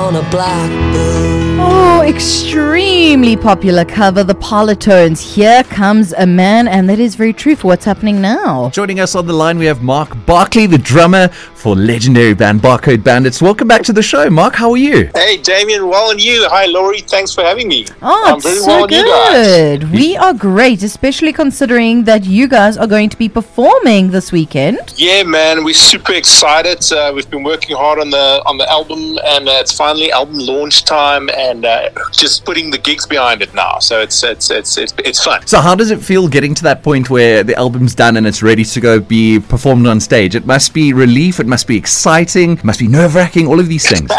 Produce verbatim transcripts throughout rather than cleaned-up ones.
on a blackbird. Oh, extremely popular cover, the Polytones. Here Comes a Man, and that is very true for what's happening now. Joining us on the line, we have Mark Barkley, the drummer for legendary band Barcode Bandits. Welcome back to the show, Mark. How are you? Hey, Damien, well, and you? Hi, Laurie. Thanks for having me. Oh, I'm it's very so well, and you guys? good. We are great, especially considering that you guys are going to be performing this weekend. Yeah, man, we're super excited. Uh, we've been working hard on the on the album, and uh, it's finally album launch time, and uh, just putting the gigs behind it now. So it's it's it's it's it's fun. So how does it feel getting to that point where the album's done and it's ready to go be performed on stage? It must be relief, it must be exciting, it must be nerve-wracking, all of these things.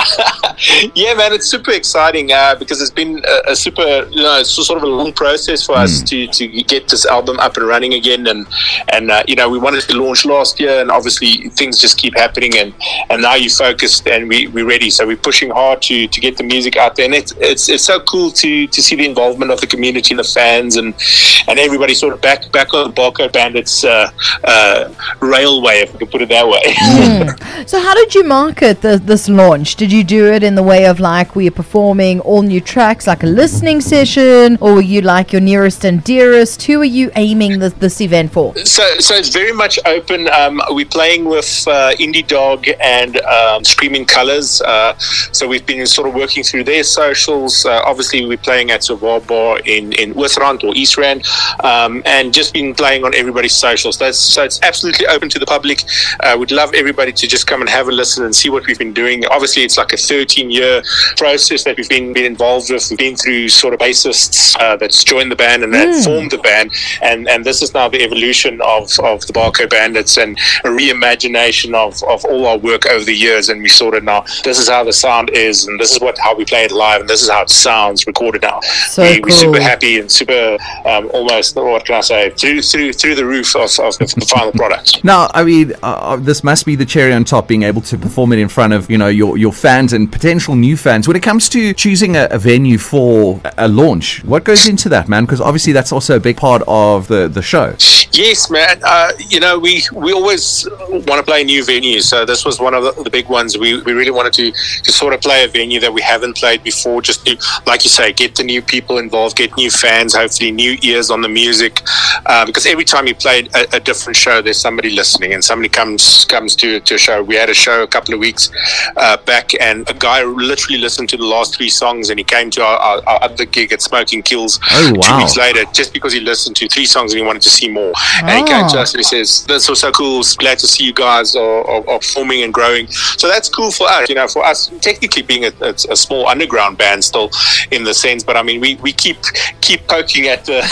Yeah, man, it's super exciting uh, because it's been a, a super, you know, it's sort of a long process for us mm. to, to get this album up and running again. And, and uh, you know, we wanted to launch last year, and obviously things just keep happening. And, and now you're focused and we, we're ready. So we're pushing hard to, to get the music out there. And it's, it's, it's so cool to, to see the involvement of the community and the fans and, and everybody sort of back, back on the Barcode Bandits uh, uh, railway, if I can put it that way. Mm. So how did you market the, this launch? Did you do it in the way of like we are performing all new tracks, like a listening session, or were you like your nearest and dearest? Who are you aiming this, this event for? So, so it's very much open. Um, we're playing with uh, Indie Dog and um, Screaming Colors. Uh, so we've been sort of working through their socials. Uh, obviously, we're playing at Savoir Bar in in Oosrand or East Rand, um, and just been playing on everybody's socials. That's, so it's absolutely open to the public. Uh, we'd love everybody to just come and have a listen and see what we've been doing. Obviously, it's like a thirteen year process that we've been, been involved with. We've been through sort of bassists uh, that's joined the band and that mm. formed the band, and and this is now the evolution of, of the Barcode Bandits and a reimagination of, of all our work over the years. And we sort of now, this is how the sound is, and this is what how we play it live, and this is how it sounds recorded now. So we, cool. We're super happy and super um, almost, what can I say, through through through the roof of, of the, the final product. Now, I mean, uh, this must be the cherry on top, being able to perform it in front of, you know, your, your fans and potential new fans. When it comes to choosing a, a venue for a launch, what goes into that, man? Because obviously that's also a big part of the, the show. Yes, man. Uh, you know, we, we always want to play new venues. So this was one of the, the big ones. We we really wanted to, to sort of play a venue that we haven't played before, just to, like you say, get the new people involved, get new fans, hopefully new ears on the music. Uh, because every time you play a, a different show, there's somebody listening and somebody comes comes to, to a show. We had a show a couple of weeks uh, back, and a guy literally listened to the last three songs, and he came to our, our, our other gig at Smoking Kills oh, wow. two weeks later, just because he listened to three songs and he wanted to see more. Oh. And he came to us and he says, "This was so cool. Glad to see you guys are, are, are forming and growing." So that's cool for us. You know, for us, technically being a, a, a small underground band still, in the sense, but I mean, we, we keep keep poking at the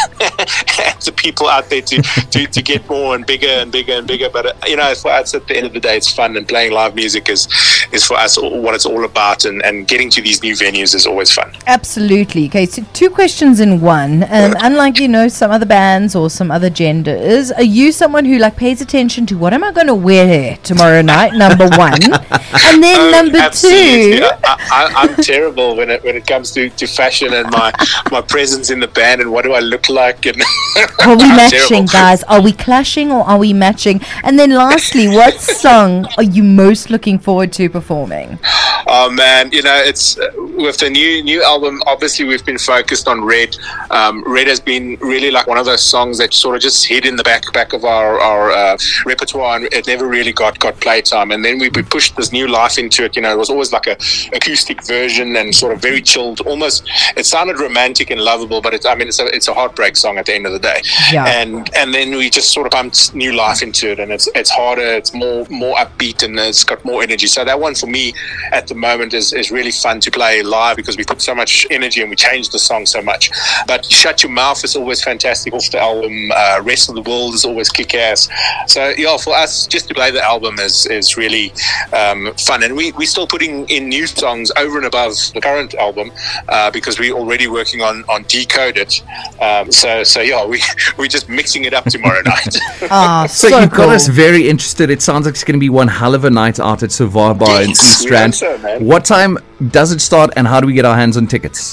at the people out there to, to, to get more and bigger and bigger and bigger. But uh, you know, for us, at the end of the day, it's fun, and playing live music is is for us what it's all about, and, and getting to these new venues is always fun. Absolutely. Okay, so two questions in one. Um, unlike, you know, some other bands or some other genders, are you someone who like pays attention to what am I going to wear tomorrow night? Number one, and then oh, number absolutely. two. I, I, I'm terrible when it when it comes to, to fashion and my my presence in the band and what do I look like. And are we I'm matching, terrible. guys? Are we clashing or are we matching? And then lastly, what song are you most looking forward to performing? Oh man, you know, it's uh, with the new new album. Obviously, we've been focused on Red. Um, Red has been really like one of those songs that sort of just hid in the back back of our our uh, repertoire, and it never really got got playtime. And then we, we pushed this new life into it. You know, it was always like a acoustic version and sort of very chilled. Almost, it sounded romantic and lovable, but it's I mean, it's a it's a heartbreak song at the end of the day. Yeah. And and then we just sort of pumped new life into it, and it's it's harder, it's more more upbeat, and it's got more energy. So that one for me at the moment is, is really fun to play live because we put so much energy and we changed the song so much. But Shut Your Mouth is always fantastic off the album. Uh, Rest of the World is always kick-ass. So yeah, for us just to play the album is is really um, fun, and we we're still putting in new songs over and above the current album uh, because we're already working on on Decode It. Um, so so yeah, we we're just mixing it up tomorrow night. Ah, So, so you've got cool. us very interested. It sounds like it's going to be one hell of a night out at Savoir Bar in Yes, East we hope Rand. so, man. What time does it start, and how do we get our hands on tickets?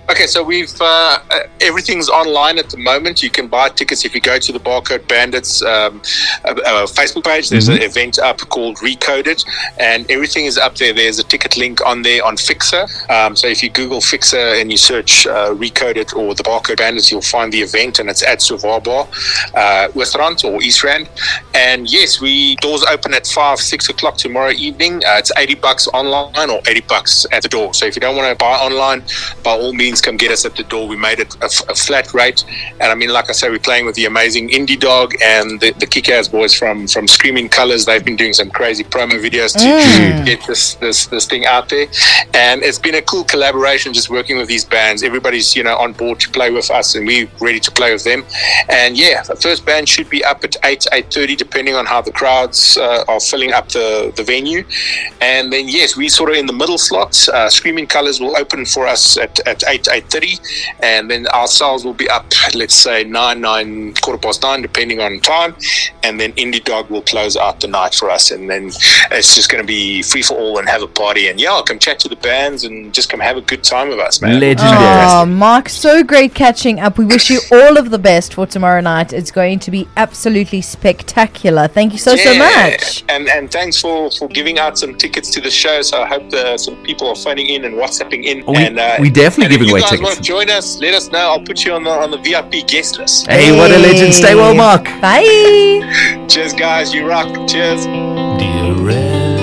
Okay, so we've uh, uh, everything's online at the moment. You can buy tickets if you go to the Barcode Bandits um, uh, uh, Facebook page. There's Mm-hmm. an event up called Recoded, and everything is up there. There's a ticket link on there on Fixer. Um, so if you Google Fixer and you search uh, Recoded or the Barcode Bandits, you'll find the event, and it's at Savoir Bar, uh, Withrand or East Rand. And yes, we doors open at five, six o'clock tomorrow evening. Uh, it's eighty bucks online or eighty bucks at the door. So if you don't want to buy online, by all means, come get us at the door. We made it a, a flat rate, and I mean, like I say, we're playing with the amazing Indie Dog and the, the Kick-Ass boys from from Screaming Colors. They've been doing some crazy promo videos to, Mm. to get this this this thing out there, and it's been a cool collaboration just working with these bands. Everybody's you know on board to play with us, and we're ready to play with them. And yeah, the first band should be up at eight eight thirty, depending on how the crowds uh, are filling up the the venue. And then yes, we sort of in the middle slots. Uh, Screaming Colors will open for us at at eight eight thirty. And then ourselves will be up, let's say nine, nine, quarter past nine, depending on time. And then Indie Dog will close out the night for us. And then it's just going to be free for all and have a party. And yeah, come chat to the bands and just come have a good time with us, man. Legendary. Oh, Mark, so great catching up. We wish you all of the best for tomorrow night. It's going to be absolutely spectacular. Thank you so, so Yeah. much. And and thanks for, for giving out some tickets to the show. So I hope the, some people are phoning in and WhatsApping in. We- and uh, we definitely and if giving away you guys tickets. want to join us, let us know. I'll put you on the on the V I P guest list. Hey, what a legend. Stay well, Mark. Bye. Cheers, guys. You rock. Cheers. Dear